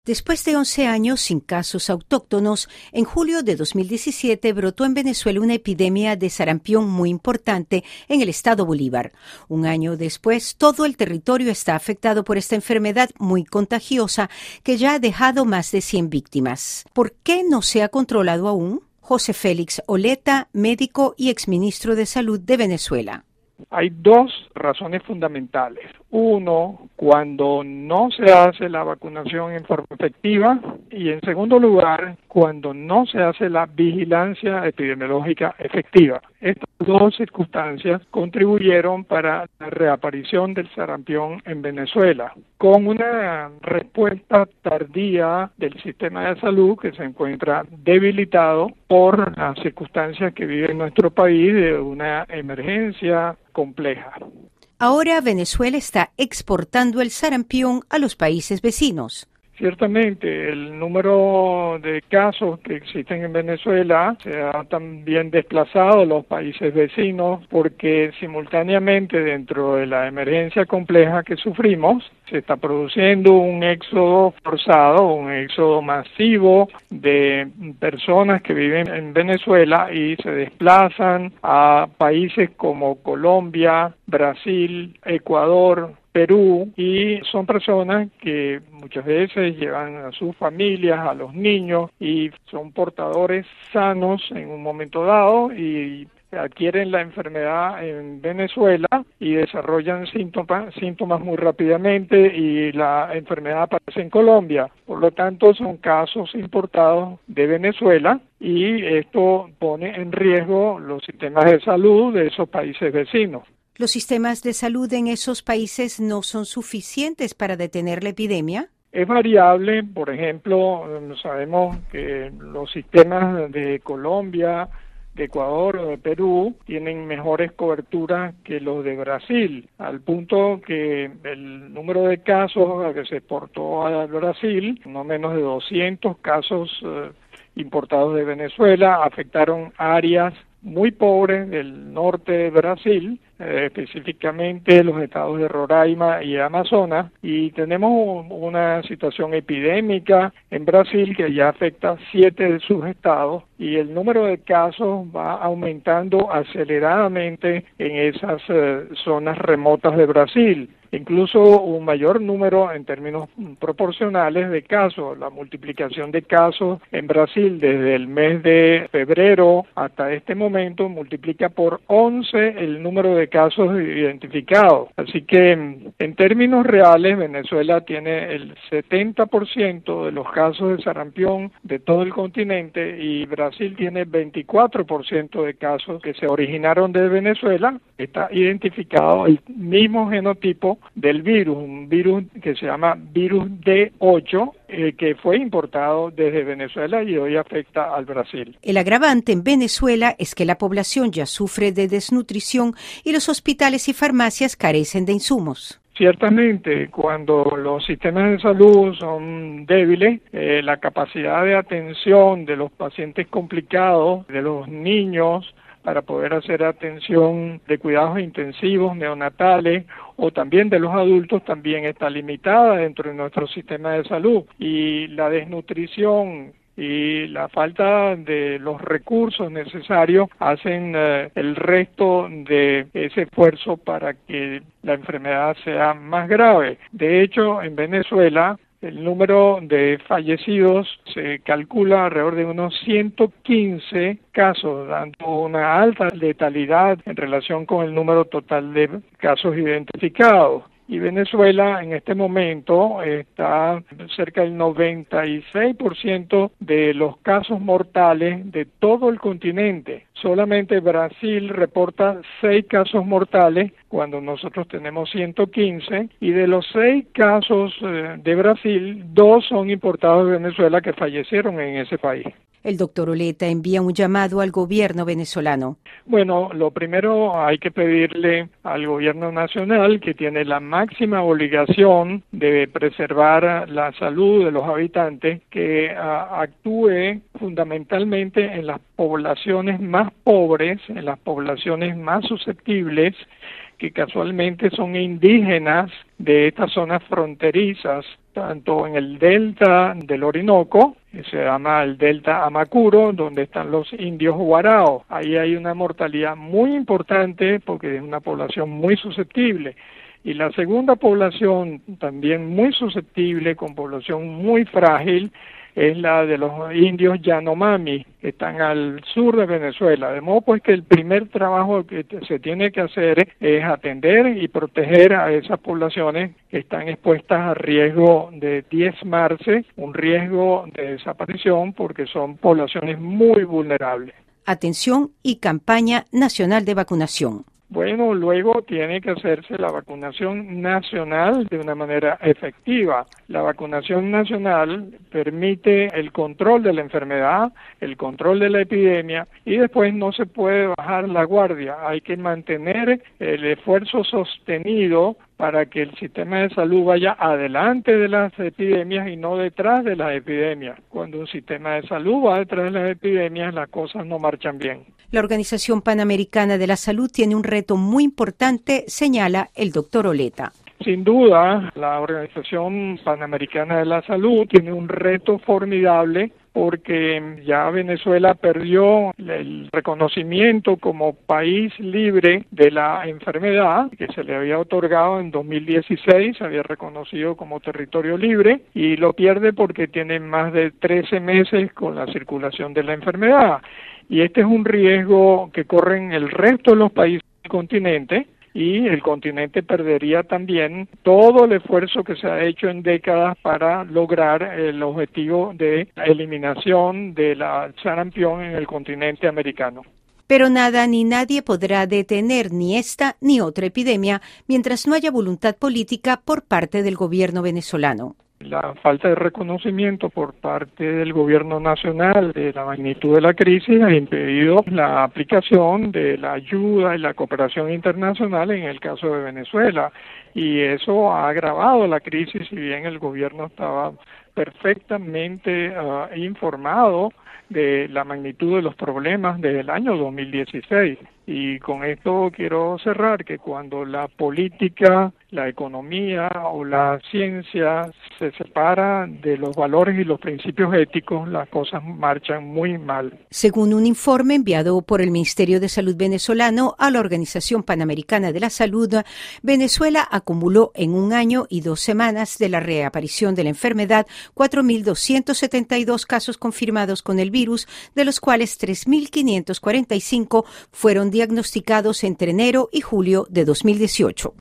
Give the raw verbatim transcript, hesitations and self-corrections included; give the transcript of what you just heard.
Después de once años sin casos autóctonos, en julio de dos mil diecisiete brotó en Venezuela una epidemia de sarampión muy importante en el estado Bolívar. Un año después, todo el territorio está afectado por esta enfermedad muy contagiosa que ya ha dejado más de cien víctimas. ¿Por qué no se ha controlado aún? José Félix Oleta, médico y exministro de Salud de Venezuela. Hay dos razones fundamentales. Uno, cuando no se hace la vacunación en forma efectiva, y en segundo lugar, cuando no se hace la vigilancia epidemiológica efectiva. Estas dos circunstancias contribuyeron para la reaparición del sarampión en Venezuela, con una respuesta tardía del sistema de salud que se encuentra debilitado por las circunstancias que vive nuestro país de una emergencia compleja. Ahora Venezuela está exportando el sarampión a los países vecinos. Ciertamente, el número de casos que existen en Venezuela se ha también desplazado a los países vecinos porque simultáneamente dentro de la emergencia compleja que sufrimos se está produciendo un éxodo forzado, un éxodo masivo de personas que viven en Venezuela y se desplazan a países como Colombia, Brasil, Ecuador, Perú, y son personas que muchas veces llevan a sus familias, a los niños, y son portadores sanos en un momento dado y adquieren la enfermedad en Venezuela y desarrollan síntomas, síntomas muy rápidamente y la enfermedad aparece en Colombia. Por lo tanto, son casos importados de Venezuela y esto pone en riesgo los sistemas de salud de esos países vecinos. ¿Los sistemas de salud en esos países no son suficientes para detener la epidemia? Es variable. Por ejemplo, sabemos que los sistemas de Colombia, de Ecuador o de Perú tienen mejores coberturas que los de Brasil, al punto que el número de casos que se exportó a Brasil, no menos de doscientos casos eh, importados de Venezuela, afectaron áreas muy pobres del norte de Brasil, eh, específicamente los estados de Roraima y Amazonas, y tenemos una situación epidémica en Brasil que ya afecta siete de sus estados y el número de casos va aumentando aceleradamente en esas eh, zonas remotas de Brasil. Incluso un mayor número en términos proporcionales de casos. La multiplicación de casos en Brasil desde el mes de febrero hasta este momento multiplica por once el número de casos identificados. Así que en términos reales Venezuela tiene el setenta por ciento de los casos de sarampión de todo el continente y Brasil tiene veinticuatro por ciento de casos que se originaron de Venezuela. Está identificado el mismo genotipo del virus, un virus que se llama virus D ocho, eh, que fue importado desde Venezuela y hoy afecta al Brasil. El agravante en Venezuela es que la población ya sufre de desnutrición y los hospitales y farmacias carecen de insumos. Ciertamente, cuando los sistemas de salud son débiles, eh, la capacidad de atención de los pacientes complicados, de los niños, para poder hacer atención de cuidados intensivos, neonatales, o también de los adultos, también está limitada dentro de nuestro sistema de salud. Y la desnutrición y la falta de los recursos necesarios hacen eh, el resto de ese esfuerzo para que la enfermedad sea más grave. De hecho, en Venezuela, el número de fallecidos se calcula alrededor de unos ciento quince casos, dando una alta letalidad en relación con el número total de casos identificados. Y Venezuela en este momento está cerca del noventa y seis por ciento de los casos mortales de todo el continente. Solamente Brasil reporta seis casos mortales cuando nosotros tenemos ciento quince y de los seis casos eh, de Brasil, dos son importados de Venezuela que fallecieron en ese país. El doctor Oleta envía un llamado al gobierno venezolano. Bueno, lo primero hay que pedirle al gobierno nacional, que tiene la máxima obligación de preservar la salud de los habitantes, que uh, actúe fundamentalmente en las poblaciones más pobres, en las poblaciones más susceptibles, que casualmente son indígenas de estas zonas fronterizas tanto en el delta del Orinoco, que se llama el delta Amacuro, donde están los indios guaraos. Ahí hay una mortalidad muy importante porque es una población muy susceptible. Y la segunda población también muy susceptible, con población muy frágil, es la de los indios Yanomami, que están al sur de Venezuela. De modo pues que el primer trabajo que se tiene que hacer es atender y proteger a esas poblaciones que están expuestas a riesgo de diezmarse, un riesgo de desaparición, porque son poblaciones muy vulnerables. Atención y campaña nacional de vacunación. Bueno, luego tiene que hacerse la vacunación nacional de una manera efectiva. La vacunación nacional permite el control de la enfermedad, el control de la epidemia, y después no se puede bajar la guardia. Hay que mantener el esfuerzo sostenido para que el sistema de salud vaya adelante de las epidemias y no detrás de las epidemias. Cuando un sistema de salud va detrás de las epidemias, las cosas no marchan bien. La Organización Panamericana de la Salud tiene un reto muy importante, señala el doctor Oleta. Sin duda, la Organización Panamericana de la Salud tiene un reto formidable porque ya Venezuela perdió el reconocimiento como país libre de la enfermedad que se le había otorgado en dos mil dieciséis, se había reconocido como territorio libre, y lo pierde porque tiene más de trece meses con la circulación de la enfermedad. Y este es un riesgo que corren el resto de los países del continente, y el continente perdería también todo el esfuerzo que se ha hecho en décadas para lograr el objetivo de la eliminación de la sarampión en el continente americano. Pero nada ni nadie podrá detener ni esta ni otra epidemia mientras no haya voluntad política por parte del gobierno venezolano. La falta de reconocimiento por parte del gobierno nacional de la magnitud de la crisis ha impedido la aplicación de la ayuda y la cooperación internacional en el caso de Venezuela, y eso ha agravado la crisis. Si bien el gobierno estaba perfectamente uh, informado de la magnitud de los problemas desde el año dos mil dieciséis. Y con esto quiero cerrar que cuando la política, la economía o la ciencia se separan de los valores y los principios éticos, las cosas marchan muy mal. Según un informe enviado por el Ministerio de Salud venezolano a la Organización Panamericana de la Salud, Venezuela acumuló en un año y dos semanas de la reaparición de la enfermedad cuatro mil doscientos setenta y dos casos confirmados con el virus, de los cuales tres mil quinientos cuarenta y cinco fueron diagnosticados entre enero y julio de dos mil dieciocho.